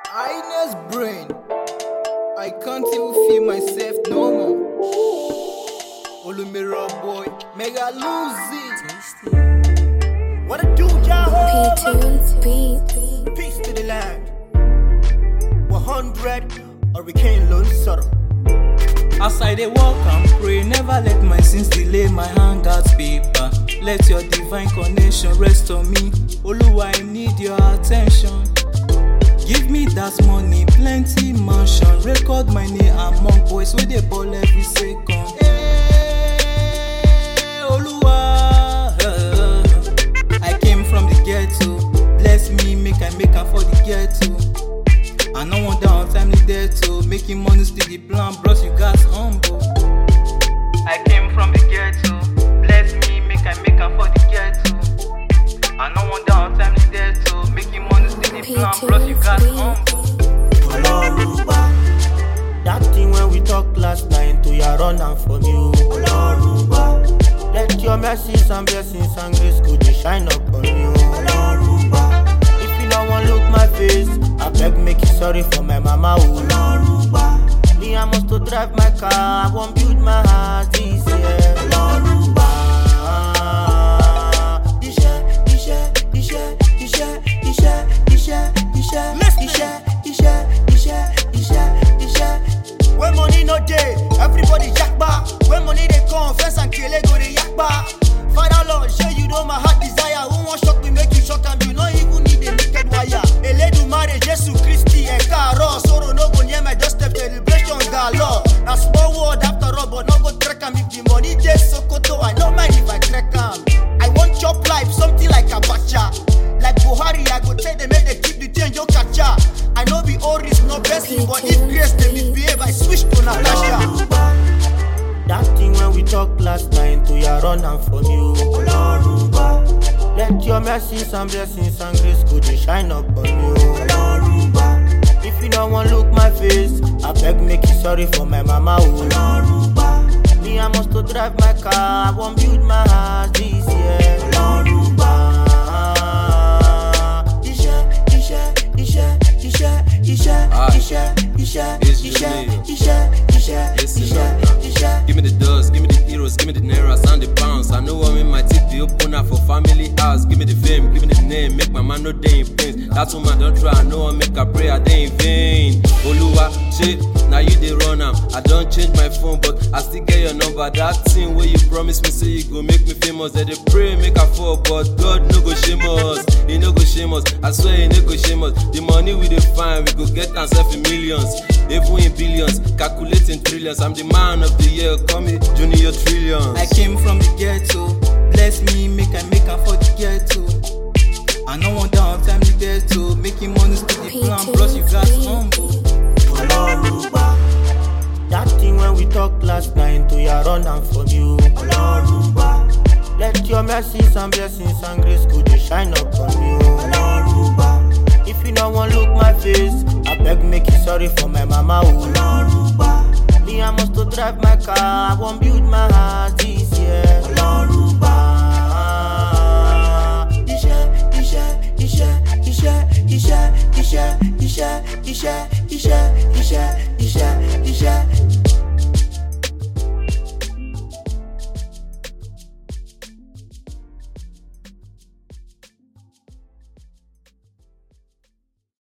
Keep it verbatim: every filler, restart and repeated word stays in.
Highness brain. I can't even feel myself no more. Olumiro boy, mega lose it. What I do, Jehovah? Peace to the land. one hundred hurricane loan sorrow. As I dey walk and pray, never let my sins delay my hangout paper. Let your divine connection rest on me. Oluwa, I need your attention. Give me that money, plenty mansion. Record my name among boys wey dey ball every second. Hey, Oluwa, I came from the ghetto. Bless me, make I make am for the ghetto. I no want down time needed to making money still the plan, bros, you got humble. I came from the ghetto. Bless me, make I make am for the ghetto. I no want down time needed to making money still the plan, bros, you got humble. Oloruba, that thing when we talk last night to ya run am from you. Oloruba, let your mercies and blessings and grace go dey shine up on you. Oloruba, if you no wan look my face, I beg make you sorry for my mama. Oloruba, me I must to drive my car, I won't build my house this year. Oloruba, Ishe, Ishe, Ishe, Ishe, Ishe, Ishe, Ishe, Ishe, Ishe, Ishe, Ishe, Ishe. When money no dey, everybody yakba. When money dey come, friends and kele go dey yakba. Father Lord, show you know my heart desire. Who want shock me, make you shock am. You no even need a naked wire. Eledumare, Jesus Christi, Eka Ro. Sorrow no go near my doorstep, celebration galore. Na small word after all, but no go trek am. If the money dey Sokoto, I no mind if I trek am. I want chop life, something like Abacha. Like Buhari, I go tell them make they keep the change, yo kacha. I know be all risk, no blessing, but if grace they misbehave, I switch to Natasha. That thing when we talk last night to ya run am from you. Oloruba, let your mercies and blessings and grace go dey shine up on you. Oloruba, if you no wan look my face, I beg make you sorry for my mama. Oloruba, me I must to drive my car, I won't build my house this year. Oloruba, Ishe, Ishe, Ishe, Ishe, Ishe, Ishe, Ishe, Ishe, Ishe, Ishe, Ishe, Ishe. Give me the dust, give me the heroes, give me the nairas and the pounds. I know I'm in my teeth, the opener for family house. Give me the fame, give me the name, make my man no day in pain. That's woman don't try, I know I make a prayer, they in vain. Oluwa, shit, now you dey run am. I don't change my phone, but I still get your number. That thing where you promise me, say you go make me famous. That they pray, make a fall, but God no go shame us. He no go shame us, I swear he no go shame us. The money we dey find, we go get ourselves in millions, even in billions, calculating trillions. I'm the man of the year, call me Junior Trillions. I came from the ghetto. Bless me, make I make am for the ghetto. I no want down time needed to making money still the plan, bros, you got humble. Oloruba, that thing when we talk last night to ya run am from you. Oloruba, let your mercies and blessings and grace go dey shine up on you. Oloruba, if you no wan look my face, I beg make you sorry for my mama. Oloruba, me I must to drive my car, I won't build my house this year. Oloruba, Ishe, Ishe, Ishe, Ishe, Ishe, Ishe, Ishe, Ishe, Ishe, Ishe,